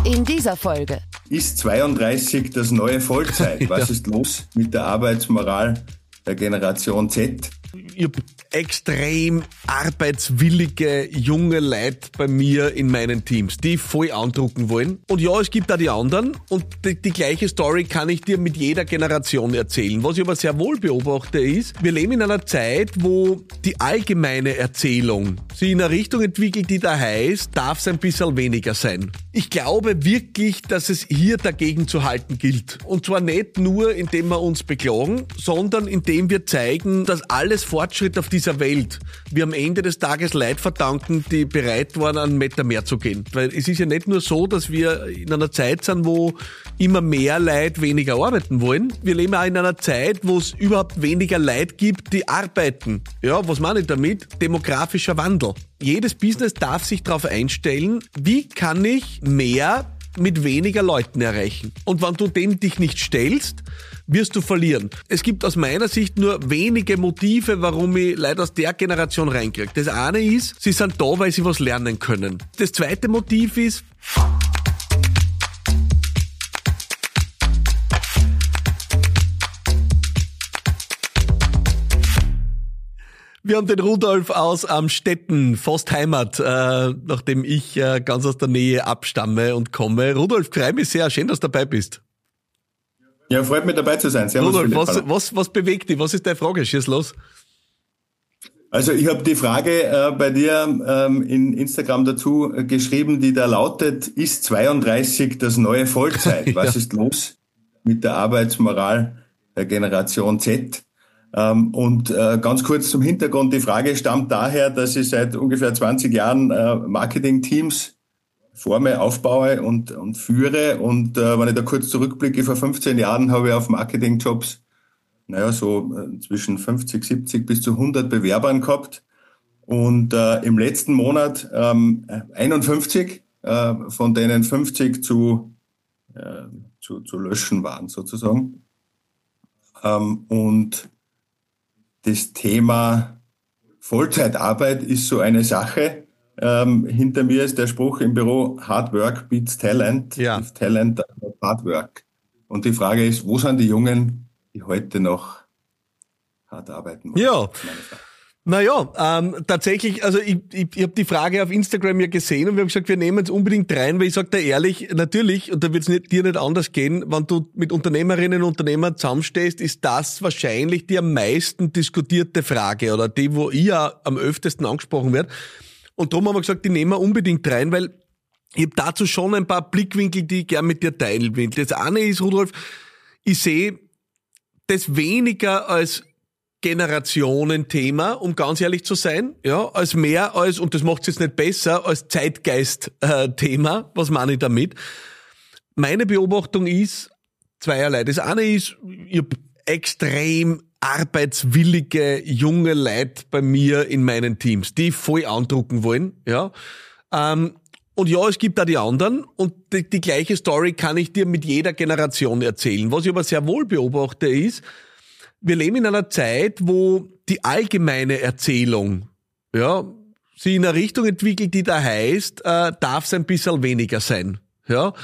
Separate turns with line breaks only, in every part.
In dieser Folge.
Ist 32 das neue Vollzeit? Was ist los mit der Arbeitsmoral der Generation Z?
Ich habe extrem arbeitswillige junge Leute bei mir in meinen Teams, die voll andrucken wollen. Und ja, es gibt auch die anderen und die gleiche Story kann ich dir mit jeder Generation erzählen. Was ich aber sehr wohl beobachte ist, wir leben in einer Zeit, wo die allgemeine Erzählung sich in eine Richtung entwickelt, die da heißt, darf es ein bisschen weniger sein. Ich glaube wirklich, dass es hier dagegen zu halten gilt. Und zwar nicht nur, indem wir uns beklagen, sondern indem wir zeigen, dass alles Fortschritt auf dieser Welt wir am Ende des Tages Leid verdanken, die bereit waren, einen Meter mehr zu gehen. Weil es ist ja nicht nur so, dass wir in einer Zeit sind, wo immer mehr Leute weniger arbeiten wollen. Wir leben auch in einer Zeit, wo es überhaupt weniger Leute gibt, die arbeiten. Ja, was meine ich damit? Demografischer Wandel. Jedes Business darf sich darauf einstellen, wie kann ich mehr mit weniger Leuten erreichen. Und wenn du dem dich nicht stellst, wirst du verlieren. Es gibt aus meiner Sicht nur wenige Motive, warum ich Leute aus der Generation reinkriege. Das eine ist, sie sind da, weil sie was lernen können. Das zweite Motiv ist, wir haben den Rudolf aus Amstetten, fast Heimat, nachdem ich ganz aus der Nähe abstamme und komme. Rudolf, freue mich sehr, schön, dass du dabei bist.
Ja, freut mich dabei zu sein. Servus,
Rudolf, was bewegt dich? Was ist deine Frage? Schieß los.
Also ich habe die Frage bei dir in Instagram dazu geschrieben, die da lautet, ist 32 das neue Vollzeit? Was ist los mit der Arbeitsmoral der Generation Z? Und ganz kurz zum Hintergrund, die Frage stammt daher, dass ich seit ungefähr 20 Jahren Marketing-Teams forme, aufbaue und führe. Und wenn ich da kurz zurückblicke, vor 15 Jahren habe ich auf Marketing-Jobs zwischen 50, 70 bis zu 100 Bewerbern gehabt. Und im letzten Monat 51, von denen 50 zu löschen waren sozusagen. Und das Thema Vollzeitarbeit ist so eine Sache. Hinter mir ist der Spruch im Büro, Hard Work beats Talent.
Ja.
If Talent, not Hard Work. Und die Frage ist, wo sind die Jungen, die heute noch hart arbeiten wollen?
Ja. Naja, tatsächlich, also ich habe die Frage auf Instagram ja gesehen und wir haben gesagt, wir nehmen es unbedingt rein, weil ich sage dir ehrlich, natürlich, und da wird es dir nicht anders gehen, wenn du mit Unternehmerinnen und Unternehmern zusammenstehst, ist das wahrscheinlich die am meisten diskutierte Frage oder die, wo ich ja am öftesten angesprochen werde. Und darum haben wir gesagt, die nehmen wir unbedingt rein, weil ich habe dazu schon ein paar Blickwinkel, die ich gerne mit dir teilen will. Das eine ist, Rudolf, ich sehe das weniger als Generationenthema, um ganz ehrlich zu sein, ja, als mehr als, und das macht es jetzt nicht besser, als Zeitgeist-Thema. Was meine ich damit? Meine Beobachtung ist zweierlei. Das eine ist, ich habe extrem arbeitswillige junge Leute bei mir in meinen Teams, die voll andrucken wollen, ja. Und ja, es gibt da die anderen und die gleiche Story kann ich dir mit jeder Generation erzählen. Was ich aber sehr wohl beobachte ist, wir leben in einer Zeit, wo die allgemeine Erzählung, ja, sich in eine Richtung entwickelt, die da heißt, darf es ein bisschen weniger sein, ja.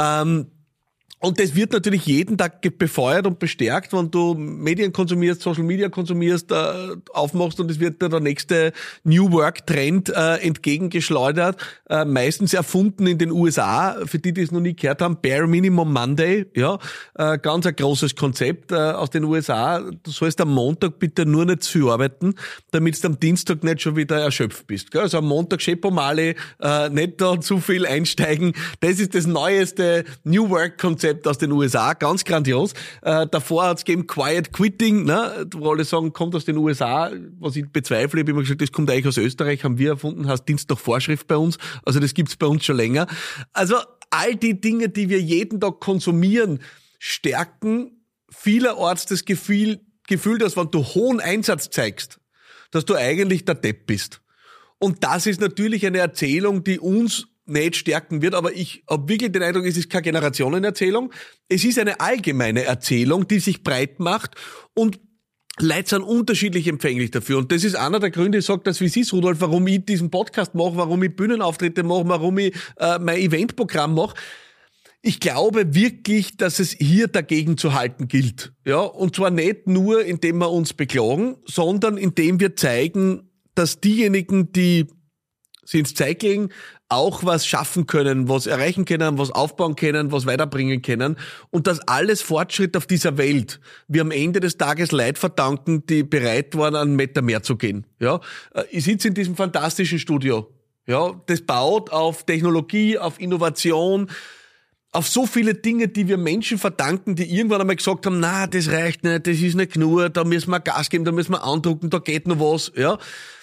Und das wird natürlich jeden Tag befeuert und bestärkt, wenn du Medien konsumierst, Social Media konsumierst, aufmachst und es wird dir der nächste New Work Trend entgegengeschleudert. Meistens erfunden in den USA, für die es noch nie gehört haben, Bare Minimum Monday, ja, ganz ein großes Konzept aus den USA. Du sollst am Montag bitte nur nicht zu viel arbeiten, damit du am Dienstag nicht schon wieder erschöpft bist. Gell? Also am Montag Schepomale, nicht da zu viel einsteigen. Das ist das neueste New Work Konzept aus den USA, ganz grandios. Davor hat's gegeben Quiet Quitting, ne, wo alle sagen, kommt aus den USA, was ich bezweifle. Ich habe immer gesagt, das kommt eigentlich aus Österreich, haben wir erfunden, heißt Dienst nach Vorschrift bei uns. Also das gibt's bei uns schon länger. Also all die Dinge, die wir jeden Tag konsumieren, stärken vielerorts das Gefühl, dass wenn du hohen Einsatz zeigst, dass du eigentlich der Depp bist. Und das ist natürlich eine Erzählung, die uns nicht stärken wird, aber ich habe wirklich den Eindruck, es ist keine Generationenerzählung, es ist eine allgemeine Erzählung, die sich breit macht und Leute sind unterschiedlich empfänglich dafür. Und das ist einer der Gründe, ich sage das, wie es ist, Rudolf, warum ich diesen Podcast mache, warum ich Bühnenauftritte mache, warum ich mein Eventprogramm mache. Ich glaube wirklich, dass es hier dagegen zu halten gilt. Ja, und zwar nicht nur, indem wir uns beklagen, sondern indem wir zeigen, dass diejenigen, die sie ins Zeug legen, auch was schaffen können, was erreichen können, was aufbauen können, was weiterbringen können und dass alles Fortschritt auf dieser Welt wir am Ende des Tages Leid verdanken, die bereit waren, einen Meter mehr zu gehen. Ja, ich sitze in diesem fantastischen Studio. Ja, das baut auf Technologie, auf Innovation, auf so viele Dinge, die wir Menschen verdanken, die irgendwann einmal gesagt haben, na, das reicht nicht, das ist nicht genug, da müssen wir Gas geben, da müssen wir andrucken, da geht noch was, ja.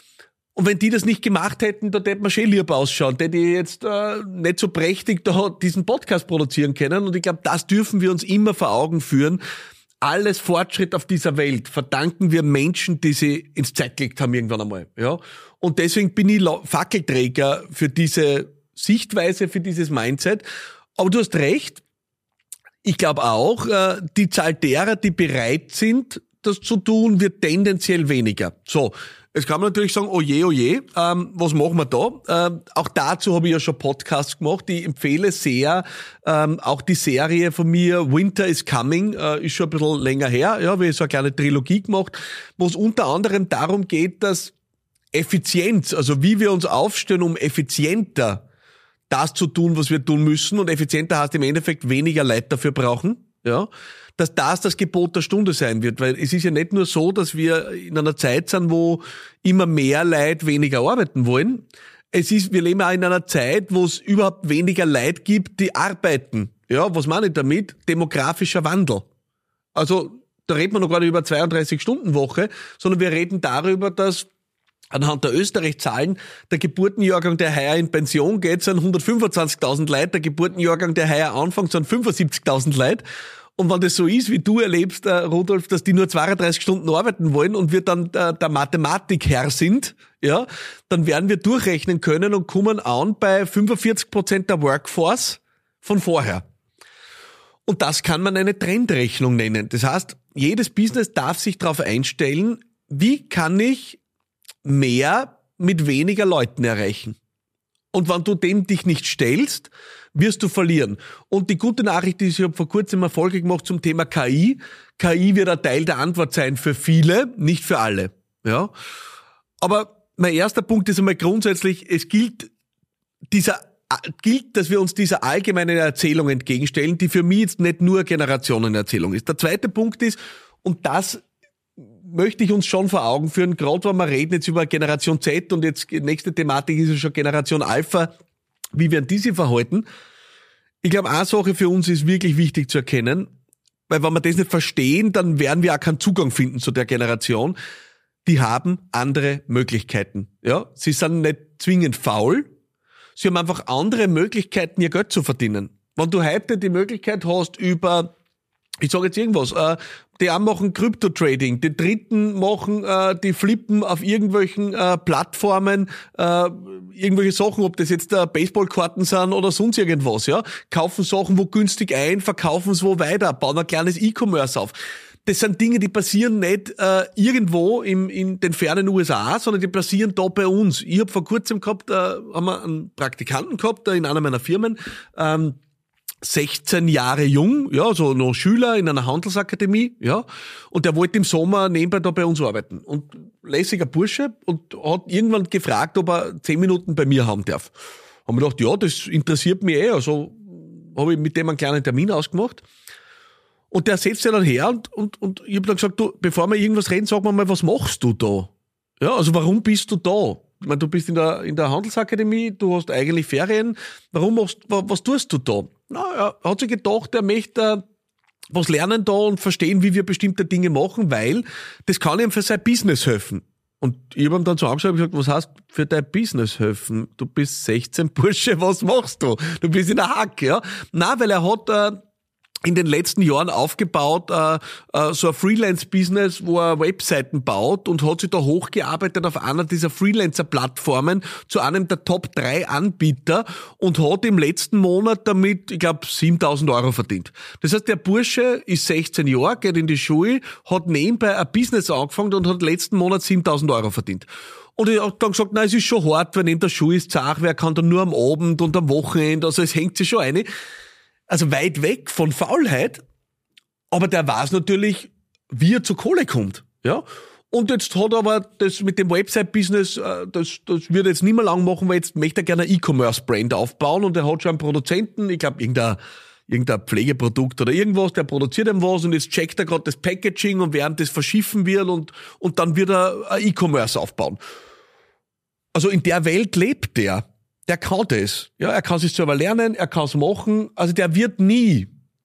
Und wenn die das nicht gemacht hätten, da hätten wir schon lieber ausschauen, hätte ich jetzt nicht so prächtig da diesen Podcast produzieren können. Und ich glaube, das dürfen wir uns immer vor Augen führen. Alles Fortschritt auf dieser Welt verdanken wir Menschen, die sie ins Zeug gelegt haben irgendwann einmal, ja. Und deswegen bin ich Fackelträger für diese Sichtweise, für dieses Mindset. Aber du hast recht. Ich glaube auch, die Zahl derer, die bereit sind, das zu tun, wird tendenziell weniger. So, jetzt kann man natürlich sagen, oh je, was machen wir da? Auch dazu habe ich ja schon Podcasts gemacht. Ich empfehle sehr auch die Serie von mir, Winter is Coming, ist schon ein bisschen länger her. Ja, wir haben so eine kleine Trilogie gemacht, wo es unter anderem darum geht, dass Effizienz, also wie wir uns aufstellen, um effizienter das zu tun, was wir tun müssen, und effizienter heißt im Endeffekt weniger Leute dafür brauchen, ja, dass das Gebot der Stunde sein wird, weil es ist ja nicht nur so, dass wir in einer Zeit sind, wo immer mehr Leute weniger arbeiten wollen. Wir leben auch in einer Zeit, wo es überhaupt weniger Leute gibt, die arbeiten. Ja, was meine ich damit? Demografischer Wandel. Also, da reden wir noch gar nicht über 32-Stunden-Woche, sondern wir reden darüber, dass anhand der Österreich-Zahlen der Geburtenjahrgang, der heuer in Pension geht, sind 125.000 Leute, der Geburtenjahrgang, der heuer anfängt, sind 75.000 Leute. Und wenn das so ist, wie du erlebst, Rudolf, dass die nur 32 Stunden arbeiten wollen und wir dann der Mathematikherr sind, ja, dann werden wir durchrechnen können und kommen an bei 45% der Workforce von vorher. Und das kann man eine Trendrechnung nennen. Das heißt, jedes Business darf sich darauf einstellen, wie kann ich mehr mit weniger Leuten erreichen. Und wenn du dem dich nicht stellst, wirst du verlieren. Und die gute Nachricht ist, ich habe vor kurzem eine Folge gemacht zum Thema KI. KI wird ein Teil der Antwort sein für viele, nicht für alle. Ja. Aber mein erster Punkt ist einmal grundsätzlich, es gilt, dass wir uns dieser allgemeinen Erzählung entgegenstellen, die für mich jetzt nicht nur Generationenerzählung ist. Der zweite Punkt ist, und das möchte ich uns schon vor Augen führen, gerade wenn wir reden jetzt über Generation Z und jetzt nächste Thematik ist ja schon Generation Alpha, wie werden diese verhalten? Ich glaube, eine Sache für uns ist wirklich wichtig zu erkennen, weil wenn wir das nicht verstehen, dann werden wir auch keinen Zugang finden zu der Generation. Die haben andere Möglichkeiten. Ja, sie sind nicht zwingend faul, sie haben einfach andere Möglichkeiten, ihr Geld zu verdienen. Wenn du heute die Möglichkeit hast über, ich sage jetzt irgendwas, die einen machen Krypto-Trading, die Dritten machen, die flippen auf irgendwelchen Plattformen irgendwelche Sachen, ob das jetzt Baseballkarten sind oder sonst irgendwas, ja, kaufen Sachen wo günstig ein, verkaufen es wo weiter, bauen ein kleines E-Commerce auf. Das sind Dinge, die passieren nicht irgendwo in den fernen USA, sondern die passieren da bei uns. Ich habe vor kurzem gehabt, haben wir einen Praktikanten gehabt in einer meiner Firmen, 16 Jahre jung, ja, so noch Schüler in einer Handelsakademie, ja, und der wollte im Sommer nebenbei da bei uns arbeiten. Und lässiger Bursche und hat irgendwann gefragt, ob er 10 Minuten bei mir haben darf. Haben wir gedacht, ja, das interessiert mich also habe ich mit dem einen kleinen Termin ausgemacht. Und der setzt sich dann her und ich habe dann gesagt, du, bevor wir irgendwas reden, sag mir mal, was machst du da? Ja, also warum bist du da? Ich meine, du bist in der Handelsakademie, du hast eigentlich Ferien. Was tust du da? Na, er hat sich gedacht, er möchte was lernen da und verstehen, wie wir bestimmte Dinge machen, weil das kann ihm für sein Business helfen. Und ich habe ihm dann so angeschaut und gesagt, was heißt für dein Business helfen? Du bist 16 Bursche, was machst du? Du bist in der Hack, ja? Na, weil er hat in den letzten Jahren aufgebaut, so ein Freelance-Business, wo er Webseiten baut und hat sich da hochgearbeitet auf einer dieser Freelancer-Plattformen zu einem der Top 3 Anbieter und hat im letzten Monat damit, ich glaube, 7.000 Euro verdient. Das heißt, der Bursche ist 16 Jahre, geht in die Schule, hat nebenbei ein Business angefangen und hat letzten Monat 7.000 Euro verdient. Und ich habe dann gesagt, na, es ist schon hart, wenn in der Schule ist, wer kann dann nur am Abend und am Wochenende, also es hängt sich schon ein. Also weit weg von Faulheit, aber der weiß natürlich, wie er zur Kohle kommt. Ja. Und jetzt hat aber das mit dem Website-Business, das wird er jetzt nicht mehr lang machen, weil jetzt möchte er gerne ein E-Commerce-Brand aufbauen und er hat schon einen Produzenten, ich glaube irgendein Pflegeprodukt oder irgendwas, der produziert ihm was und jetzt checkt er gerade das Packaging und während das verschiffen wird und dann wird er ein E-Commerce aufbauen. Also in der Welt lebt der kann das. Ja, er kann sich selber lernen, er kann es machen, also der wird nie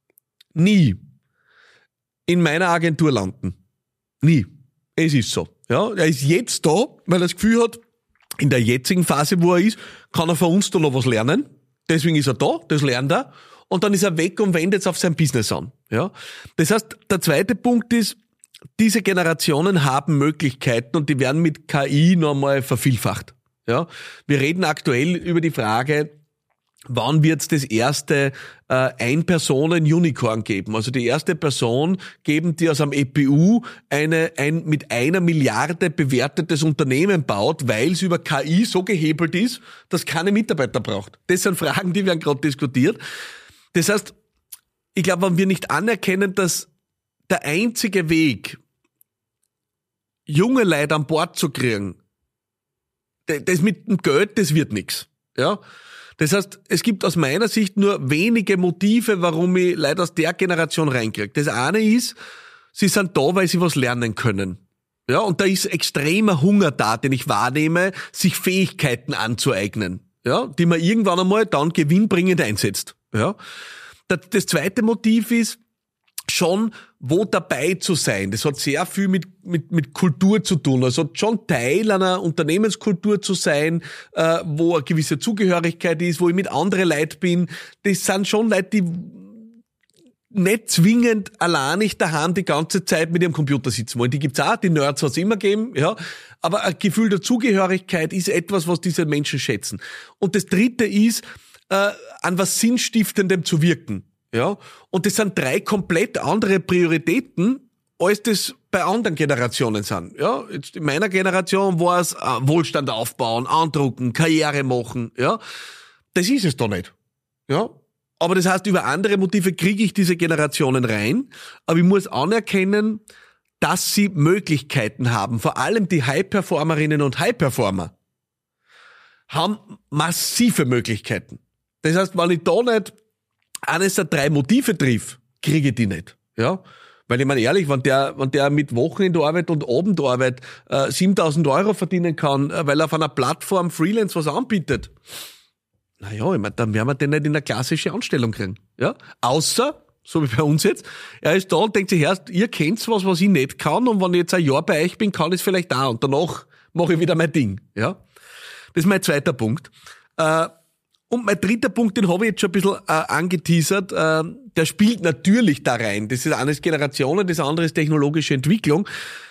in meiner Agentur landen. Nie. Es ist so. Ja, er ist jetzt da, weil er das Gefühl hat, in der jetzigen Phase, wo er ist, kann er von uns da noch was lernen. Deswegen ist er da, das lernt er. Und dann ist er weg und wendet es auf sein Business an. Ja. Das heißt, der zweite Punkt ist, diese Generationen haben Möglichkeiten und die werden mit KI noch einmal vervielfacht. Ja. Wir reden aktuell über die Frage, wann wird es das erste Ein-Personen-Unicorn geben? Also die erste Person geben, die aus einem EPU ein mit 1 Milliarde bewertetes Unternehmen baut, weil es über KI so gehebelt ist, dass keine Mitarbeiter braucht. Das sind Fragen, die werden gerade diskutiert. Das heißt, ich glaube, wenn wir nicht anerkennen, dass der einzige Weg, junge Leute an Bord zu kriegen, das mit dem Geld, das wird nichts. Ja. Das heißt, es gibt aus meiner Sicht nur wenige Motive, warum ich Leute aus der Generation reinkriege. Das eine ist, sie sind da, weil sie was lernen können. Ja, und da ist extremer Hunger da, den ich wahrnehme, sich Fähigkeiten anzueignen. Ja, die man irgendwann einmal dann gewinnbringend einsetzt. Ja. Das zweite Motiv ist, schon wo dabei zu sein. Das hat sehr viel mit Kultur zu tun. Also schon Teil einer Unternehmenskultur zu sein, wo eine gewisse Zugehörigkeit ist, wo ich mit anderen Leuten bin. Das sind schon Leute, die nicht zwingend alleinig daheim die ganze Zeit mit ihrem Computer sitzen wollen. Die gibt's auch, die Nerds hat's immer gegeben, ja. Aber ein Gefühl der Zugehörigkeit ist etwas, was diese Menschen schätzen. Und das dritte ist, an was Sinnstiftendem zu wirken. Ja, und das sind 3 komplett andere Prioritäten, als das bei anderen Generationen sind. Ja, jetzt in meiner Generation war es Wohlstand aufbauen, andrucken, Karriere machen. Ja, das ist es doch nicht. Ja, aber das heißt, über andere Motive kriege ich diese Generationen rein, aber ich muss anerkennen, dass sie Möglichkeiten haben. Vor allem die High-Performerinnen und High-Performer haben massive Möglichkeiten. Das heißt, wenn ich da nicht eines der 3 Motive triff, kriege ich die nicht. Ja? Weil ich meine ehrlich, wenn der mit Wochenendarbeit und Abendarbeit 7.000 Euro verdienen kann, weil er auf einer Plattform Freelance was anbietet, naja, ich meine, dann werden wir den nicht in eine klassische Anstellung kriegen. Ja? Außer, so wie bei uns jetzt, er ist da und denkt sich erst, ihr kennt was ich nicht kann und wenn ich jetzt ein Jahr bei euch bin, kann ich es vielleicht auch und danach mache ich wieder mein Ding. Ja? Das ist mein zweiter Punkt. Und mein dritter Punkt, den habe ich jetzt schon ein bisschen angeteasert, der spielt natürlich da rein. Das ist eines Generationen, das andere ist technologische Entwicklung.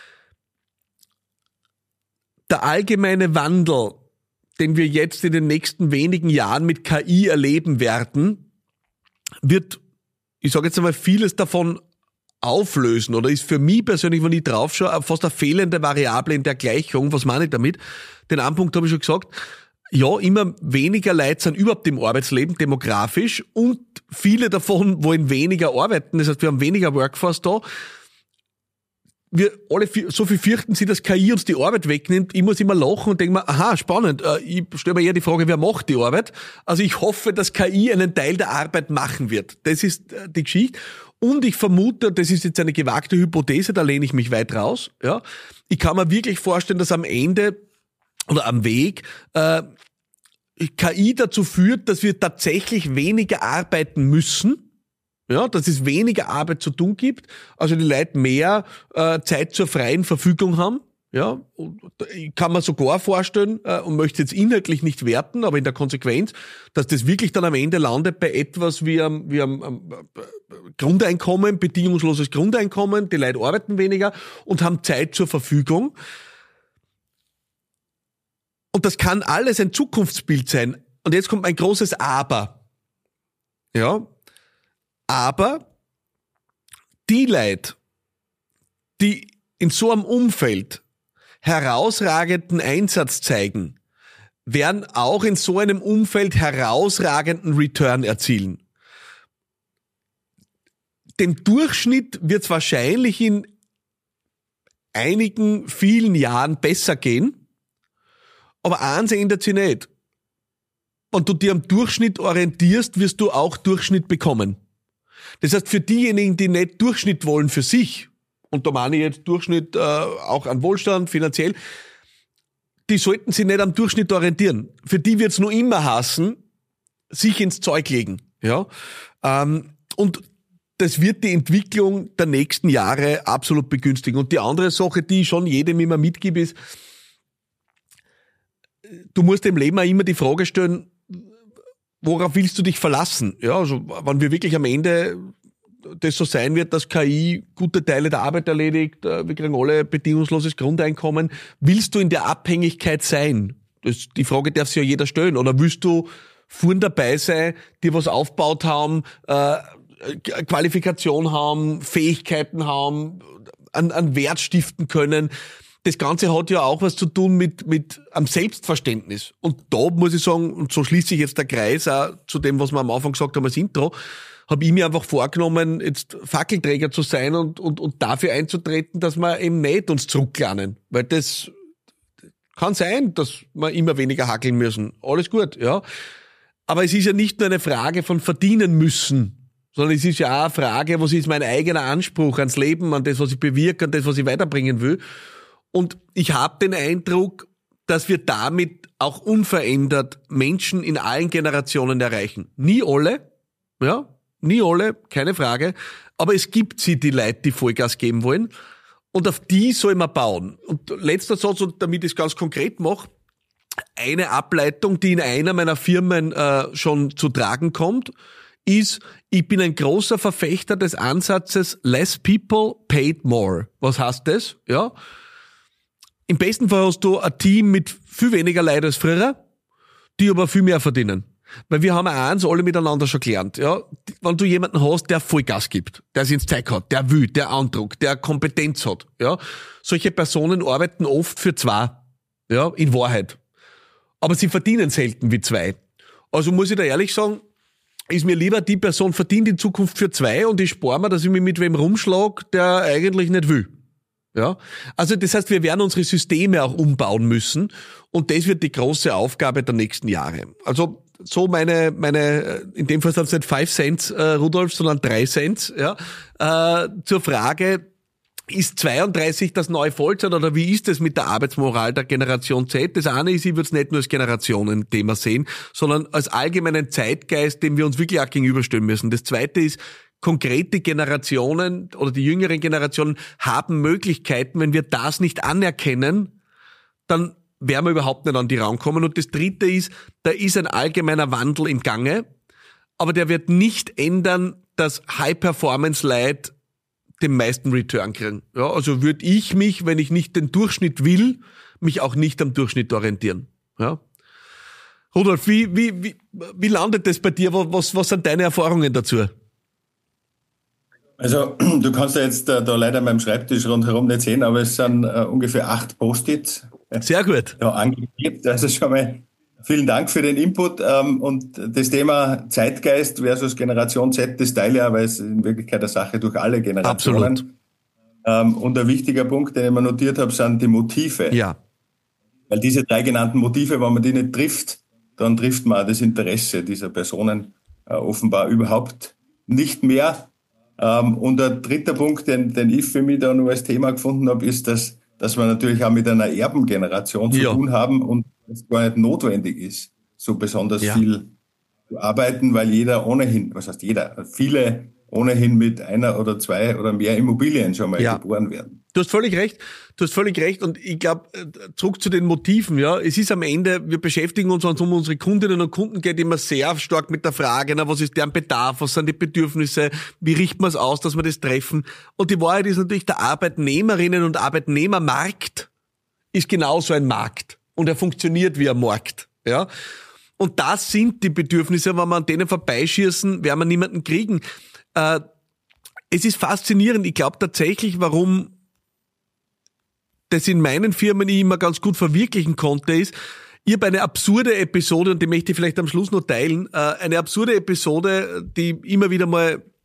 Der allgemeine Wandel, den wir jetzt in den nächsten wenigen Jahren mit KI erleben werden, wird, ich sage jetzt einmal, vieles davon auflösen oder ist für mich persönlich, wenn ich drauf schaue, fast eine fehlende Variable in der Gleichung. Was meine ich damit? Den einen Punkt habe ich schon gesagt. Ja, immer weniger Leute sind überhaupt im Arbeitsleben demografisch und viele davon wollen weniger arbeiten. Das heißt, wir haben weniger Workforce da. Wir alle so viel fürchten sie, dass KI uns die Arbeit wegnimmt. Ich muss immer lachen und denke mir, aha, spannend. Ich stelle mir eher die Frage, wer macht die Arbeit? Also ich hoffe, dass KI einen Teil der Arbeit machen wird. Das ist die Geschichte. Und ich vermute, das ist jetzt eine gewagte Hypothese, da lehne ich mich weit raus. Ja, ich kann mir wirklich vorstellen, dass am Ende oder am Weg KI dazu führt, dass wir tatsächlich weniger arbeiten müssen, ja, dass es weniger Arbeit zu tun gibt, also die Leute mehr Zeit zur freien Verfügung haben, ja, und ich kann mir sogar vorstellen und möchte jetzt inhaltlich nicht werten, aber in der Konsequenz, dass das wirklich dann am Ende landet bei etwas wie am Grundeinkommen, bedingungsloses Grundeinkommen, die Leute arbeiten weniger und haben Zeit zur Verfügung. Und das kann alles ein Zukunftsbild sein. Und jetzt kommt ein großes Aber. Ja. Aber die Leute, die in so einem Umfeld herausragenden Einsatz zeigen, werden auch in so einem Umfeld herausragenden Return erzielen. dem Durchschnitt wird es wahrscheinlich in einigen, vielen Jahren besser gehen, aber eins ändert sich nicht. Wenn du dir am Durchschnitt orientierst, wirst du auch Durchschnitt bekommen. Das heißt, für diejenigen, die nicht Durchschnitt wollen für sich, und da meine ich jetzt Durchschnitt auch an Wohlstand, finanziell, die sollten sich nicht am Durchschnitt orientieren. Für die wird's nur immer hassen, sich ins Zeug legen. Ja? Und das wird die Entwicklung der nächsten Jahre absolut begünstigen. Und die andere Sache, die ich schon jedem immer mitgebe, ist, du musst im Leben auch immer die Frage stellen, worauf willst du dich verlassen? Ja, also wenn wir wirklich am Ende das so sein wird, dass KI gute Teile der Arbeit erledigt, wir kriegen alle bedingungsloses Grundeinkommen, willst du in der Abhängigkeit sein? Die Frage darf sich ja jeder stellen. Oder willst du vorn dabei sein, die was aufgebaut haben, Qualifikation haben, Fähigkeiten haben, an Wert stiften können? Das Ganze hat ja auch was zu tun mit am Selbstverständnis. Und da muss ich sagen, und so schließt sich jetzt der Kreis auch zu dem, was wir am Anfang gesagt haben als Intro, habe ich mir einfach vorgenommen, jetzt Fackelträger zu sein und dafür einzutreten, dass wir eben nicht uns zurücklernen. Weil das kann sein, dass wir immer weniger hackeln müssen. Alles gut, ja. Aber es ist ja nicht nur eine Frage von verdienen müssen, sondern es ist ja auch eine Frage, was ist mein eigener Anspruch ans Leben, an das, was ich bewirke, an das, was ich weiterbringen will. Und ich habe den Eindruck, dass wir damit auch unverändert Menschen in allen Generationen erreichen. Nie alle, ja, nie alle, keine Frage. Aber es gibt sie, die Leute, die Vollgas geben wollen. Und auf die soll man bauen. Und letzter Satz, und damit ich es ganz konkret mache, eine Ableitung, die in einer meiner Firmen schon zu tragen kommt, ist, ich bin ein großer Verfechter des Ansatzes less people paid more. Was heißt das? Ja. Im besten Fall hast du ein Team mit viel weniger Leuten als früher, die aber viel mehr verdienen. Weil wir haben eins alle miteinander schon gelernt, ja. Wenn du jemanden hast, der Vollgas gibt, der sich ins Zeug hat, der will, der Andruck, der Kompetenz hat, ja. Solche Personen arbeiten oft für zwei, ja, in Wahrheit. Aber sie verdienen selten wie zwei. Also muss ich da ehrlich sagen, ist mir lieber, die Person verdient in Zukunft für zwei und ich spare mir, dass ich mich mit wem rumschlag, der eigentlich nicht will. Ja, also das heißt, wir werden unsere Systeme auch umbauen müssen und das wird die große Aufgabe der nächsten Jahre. Also so meine, in dem Fall sind es nicht 5 Cent, Rudolf, sondern 3 Cent, ja, zur Frage, ist 32 das neue Vollzeit oder wie ist es mit der Arbeitsmoral der Generation Z? Das eine ist, ich würde es nicht nur als Generationenthema sehen, sondern als allgemeinen Zeitgeist, dem wir uns wirklich auch gegenüberstellen müssen. Das zweite ist, konkrete Generationen oder die jüngeren Generationen haben Möglichkeiten, wenn wir das nicht anerkennen, dann werden wir überhaupt nicht an die rankommen. Und das dritte ist, da ist ein allgemeiner Wandel im Gange, aber der wird nicht ändern, dass High-Performance-Leute den meisten Return kriegen. Ja, also würde ich mich, wenn ich nicht den Durchschnitt will, mich auch nicht am Durchschnitt orientieren. Ja. Rudolf, wie landet das bei dir? Was sind deine Erfahrungen dazu?
Also du kannst ja jetzt da leider meinem Schreibtisch rundherum nicht sehen, aber es sind ungefähr 8 Post-its.
Sehr gut.
Ja, angeklebt. Also schon mal vielen Dank für den Input. Und das Thema Zeitgeist versus Generation Z, das teile ich ja, weil es in Wirklichkeit eine Sache durch alle Generationen. Absolut. Und ein wichtiger Punkt, den ich mir notiert habe, sind die Motive.
Ja.
Weil diese 3 genannten Motive, wenn man die nicht trifft, dann trifft man auch das Interesse dieser Personen offenbar überhaupt nicht mehr. Und der dritte Punkt, den ich für mich da nur als Thema gefunden habe, ist, dass wir natürlich auch mit einer Erbengeneration zu tun haben und es gar nicht notwendig ist, so besonders viel zu arbeiten, weil jeder ohnehin, was heißt jeder, viele ohnehin mit 1 oder 2 oder mehr Immobilien schon mal geboren werden.
Du hast völlig recht und ich glaube, zurück zu den Motiven, ja, es ist am Ende, wir beschäftigen uns, wenn es um unsere Kundinnen und Kunden geht, immer sehr stark mit der Frage, was ist deren Bedarf, was sind die Bedürfnisse, wie richten wir es aus, dass wir das treffen, und die Wahrheit ist natürlich, der Arbeitnehmerinnen- und Arbeitnehmermarkt ist genauso ein Markt und er funktioniert wie ein Markt, ja, und das sind die Bedürfnisse, wenn wir an denen vorbeischießen, werden wir niemanden kriegen. Es ist faszinierend, ich glaube tatsächlich, warum das in meinen Firmen ich immer ganz gut verwirklichen konnte, ist, ich habe eine absurde Episode, und die möchte ich vielleicht am Schluss noch teilen, eine absurde Episode, die immer wieder mal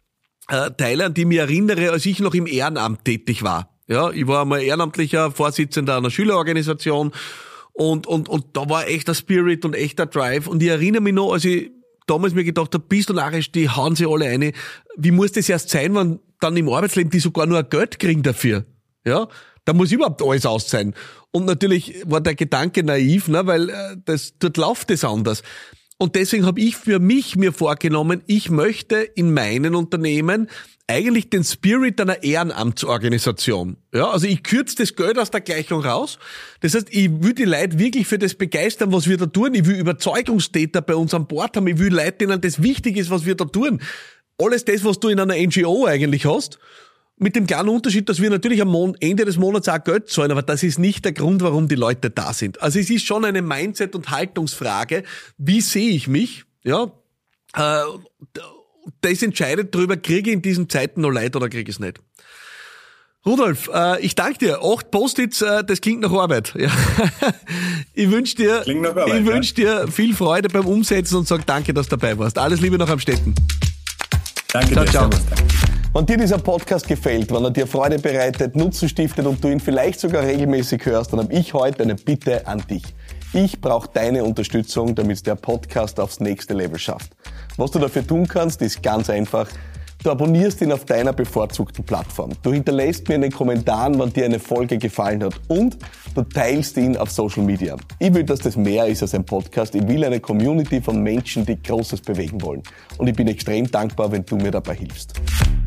Teile, an die ich mich erinnere, als ich noch im Ehrenamt tätig war. Ja, ich war einmal ehrenamtlicher Vorsitzender einer Schülerorganisation und da war echter Spirit und echter Drive. Und ich erinnere mich noch, als ich damals mir gedacht habe, bist du narrisch, die hauen sie alle eine. Wie muss das erst sein, wenn dann im Arbeitsleben die sogar nur Geld kriegen dafür? Ja, da muss überhaupt alles aus sein. Und natürlich war der Gedanke naiv, ne, weil dort läuft es anders. Und deswegen habe ich für mich mir vorgenommen, ich möchte in meinen Unternehmen eigentlich den Spirit einer Ehrenamtsorganisation. Ja, also ich kürze das Geld aus der Gleichung raus. Das heißt, ich will die Leute wirklich für das begeistern, was wir da tun. Ich will Überzeugungstäter bei uns an Bord haben. Ich will Leute, denen das wichtig ist, was wir da tun. Alles das, was du in einer NGO eigentlich hast. Mit dem kleinen Unterschied, dass wir natürlich am Ende des Monats auch Geld zahlen, aber das ist nicht der Grund, warum die Leute da sind. Also es ist schon eine Mindset- und Haltungsfrage. Wie sehe ich mich? Ja, das entscheidet darüber, kriege ich in diesen Zeiten noch Leid oder kriege ich es nicht. Rudolf, ich danke dir. 8 Post-its, das klingt nach Arbeit. Ja. Ich wünsche dir viel Freude beim Umsetzen und sage danke, dass du dabei warst. Alles Liebe nach Amstetten.
Danke dir.
Ciao.
Wenn dir dieser Podcast gefällt, wenn er dir Freude bereitet, Nutzen stiftet und du ihn vielleicht sogar regelmäßig hörst, dann habe ich heute eine Bitte an dich. Ich brauche deine Unterstützung, damit der Podcast aufs nächste Level schafft. Was du dafür tun kannst, ist ganz einfach. Du abonnierst ihn auf deiner bevorzugten Plattform. Du hinterlässt mir in den Kommentaren, wann dir eine Folge gefallen hat und du teilst ihn auf Social Media. Ich will, dass das mehr ist als ein Podcast. Ich will eine Community von Menschen, die Großes bewegen wollen. Und ich bin extrem dankbar, wenn du mir dabei hilfst.